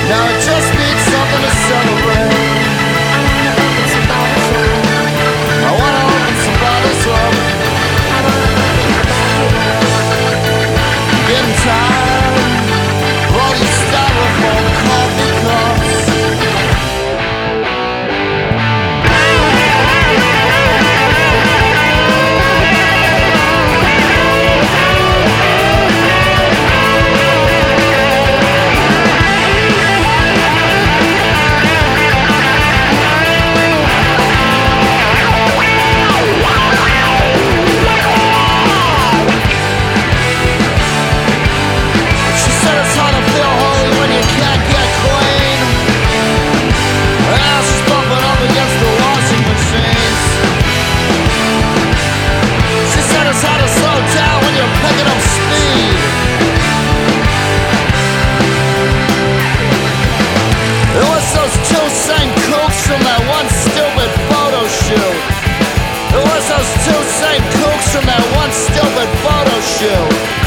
Now it just needs something to celebrate. I wanna open somebody's home. Getting tired of all these styrofoam coffee cups. From that one stupid photo shoot. It was those two St. Kooks from that one stupid photo shoot.